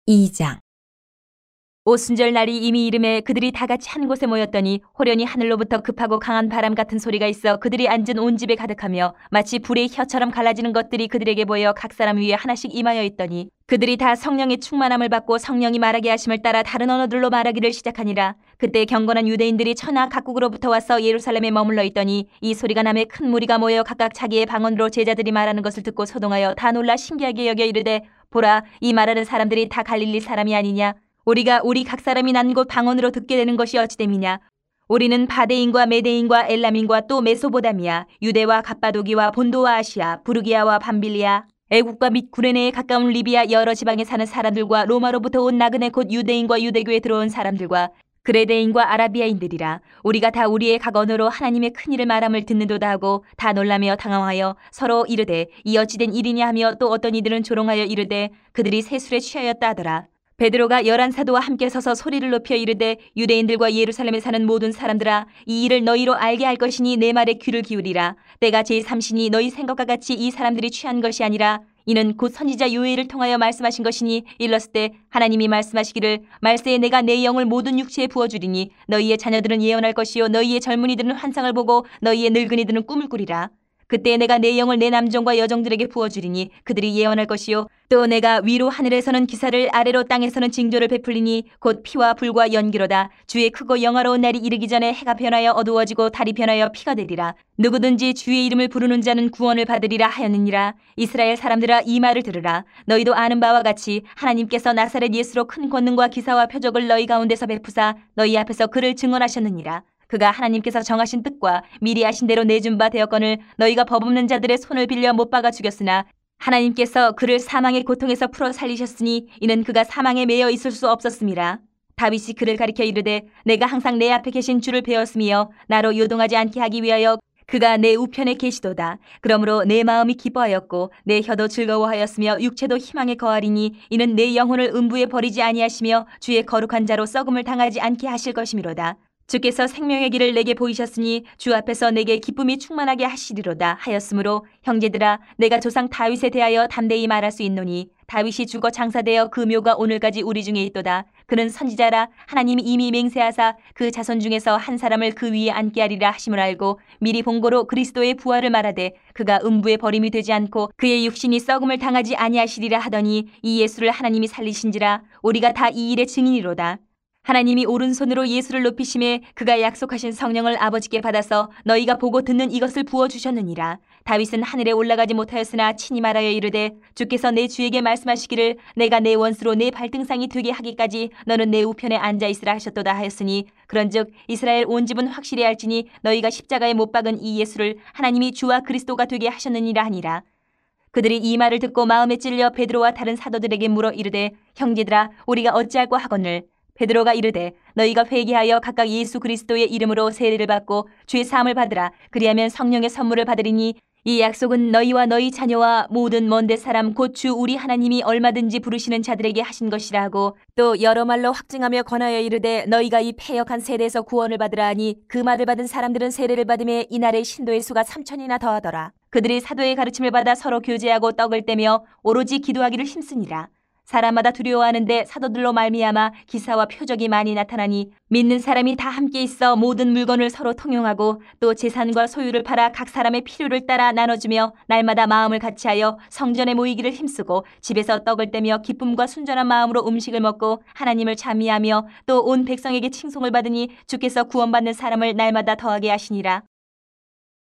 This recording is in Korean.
2장. 오순절 날이 이미 이름에 그들이 다 같이 한 곳에 모였더니 호련히 하늘로부터 급하고 강한 바람 같은 소리가 있어 그들이 앉은 온 집에 가득하며 마치 불의 혀처럼 갈라지는 것들이 그들에게 보여 각 사람 위에 하나씩 임하여 있더니 그들이 다 성령의 충만함을 받고 성령이 말하게 하심을 따라 다른 언어들로 말하기를 시작하니라. 그때 경건한 유대인들이 천하 각국으로부터 와서 예루살렘에 머물러 있더니 이 소리가 나매 큰 무리가 모여 각각 자기의 방언으로 제자들이 말하는 것을 듣고 소동하여 다 놀라 신기하게 여겨 이르되, 보라, 이 말하는 사람들이 다 갈릴리 사람이 아니냐? 우리가 우리 각 사람이 난 곳 방언으로 듣게 되는 것이 어찌됨이냐? 우리는 바데인과 메데인과 엘람인과 또 메소보다미아, 유대와 갑바도기와 본도와 아시아, 부르기아와 밤빌리아, 애국과 및 구레네에 가까운 리비아 여러 지방에 사는 사람들과 로마로부터 온 나그네 곧 유대인과 유대교에 들어온 사람들과 그레데인과 아라비아인들이라. 우리가 다 우리의 각 언어로 하나님의 큰 일을 말함을 듣는도다 하고 다 놀라며 당황하여 서로 이르되, 이 어찌된 일이냐 하며 또 어떤 이들은 조롱하여 이르되 그들이 새술에 취하였다 하더라. 베드로가 11사도와 함께 서서 소리를 높여 이르되, 유대인들과 예루살렘에 사는 모든 사람들아, 이 일을 너희로 알게 할 것이니 내 말에 귀를 기울이라. 때가 제3시니 너희 생각과 같이 이 사람들이 취한 것이 아니라 이는 곧 선지자 요엘을 통하여 말씀하신 것이니, 일렀을 때 하나님이 말씀하시기를, 말세에 내가 내 영을 모든 육체에 부어주리니 너희의 자녀들은 예언할 것이요 너희의 젊은이들은 환상을 보고 너희의 늙은이들은 꿈을 꾸리라. 그때 내가 내 영을 내 남종과 여종들에게 부어주리니 그들이 예언할 것이요 또 내가 위로 하늘에서는 기사를 아래로 땅에서는 징조를 베풀리니 곧 피와 불과 연기로다. 주의 크고 영화로운 날이 이르기 전에 해가 변하여 어두워지고 달이 변하여 피가 되리라. 누구든지 주의 이름을 부르는 자는 구원을 받으리라 하였느니라. 이스라엘 사람들아, 이 말을 들으라. 너희도 아는 바와 같이 하나님께서 나사렛 예수로 큰 권능과 기사와 표적을 너희 가운데서 베푸사 너희 앞에서 그를 증언하셨느니라. 그가 하나님께서 정하신 뜻과 미리 아신 대로 내준 바 되었거늘 너희가 법 없는 자들의 손을 빌려 못 박아 죽였으나 하나님께서 그를 사망의 고통에서 풀어 살리셨으니 이는 그가 사망에 매여 있을 수 없었음이라. 다윗이 그를 가리켜 이르되, 내가 항상 내 앞에 계신 주를 배웠으며 나로 요동하지 않게 하기 위하여 그가 내 우편에 계시도다. 그러므로 내 마음이 기뻐하였고 내 혀도 즐거워하였으며 육체도 희망에 거하리니 이는 내 영혼을 음부에 버리지 아니하시며 주의 거룩한 자로 썩음을 당하지 않게 하실 것이미로다. 주께서 생명의 길을 내게 보이셨으니 주 앞에서 내게 기쁨이 충만하게 하시리로다 하였으므로 형제들아, 내가 조상 다윗에 대하여 담대히 말할 수 있노니 다윗이 죽어 장사되어 그 묘가 오늘까지 우리 중에 있도다. 그는 선지자라. 하나님이 이미 맹세하사 그 자손 중에서 한 사람을 그 위에 앉게 하리라 하심을 알고 미리 본고로 그리스도의 부활을 말하되 그가 음부에 버림이 되지 않고 그의 육신이 썩음을 당하지 아니하시리라 하더니 이 예수를 하나님이 살리신지라. 우리가 다 이 일의 증인이로다. 하나님이 오른손으로 예수를 높이심에 그가 약속하신 성령을 아버지께 받아서 너희가 보고 듣는 이것을 부어주셨느니라. 다윗은 하늘에 올라가지 못하였으나 친히 말하여 이르되, 주께서 내 주에게 말씀하시기를 내가 내 원수로 내 발등상이 되게 하기까지 너는 내 우편에 앉아있으라 하셨도다 하였으니, 그런즉 이스라엘 온 집은 확실히 알지니 너희가 십자가에 못 박은 이 예수를 하나님이 주와 그리스도가 되게 하셨느니라 하니라. 그들이 이 말을 듣고 마음에 찔려 베드로와 다른 사도들에게 물어 이르되, 형제들아, 우리가 어찌할꼬 하거늘. 베드로가 이르되, 너희가 회개하여 각각 예수 그리스도의 이름으로 세례를 받고 주의 사함을 받으라. 그리하면 성령의 선물을 받으리니 이 약속은 너희와 너희 자녀와 모든 먼데 사람 곧 주 우리 하나님이 얼마든지 부르시는 자들에게 하신 것이라 하고, 또 여러 말로 확증하며 권하여 이르되, 너희가 이 패역한 세대에서 구원을 받으라 하니 그 말을 받은 사람들은 세례를 받음에 이날의 신도의 수가 3,000이나 더하더라. 그들이 사도의 가르침을 받아 서로 교제하고 떡을 떼며 오로지 기도하기를 힘쓰니라. 사람마다 두려워하는데 사도들로 말미암아 기사와 표적이 많이 나타나니 믿는 사람이 다 함께 있어 모든 물건을 서로 통용하고 또 재산과 소유를 팔아 각 사람의 필요를 따라 나눠주며 날마다 마음을 같이하여 성전에 모이기를 힘쓰고 집에서 떡을 떼며 기쁨과 순전한 마음으로 음식을 먹고 하나님을 찬미하며 또 온 백성에게 칭송을 받으니 주께서 구원받는 사람을 날마다 더하게 하시니라.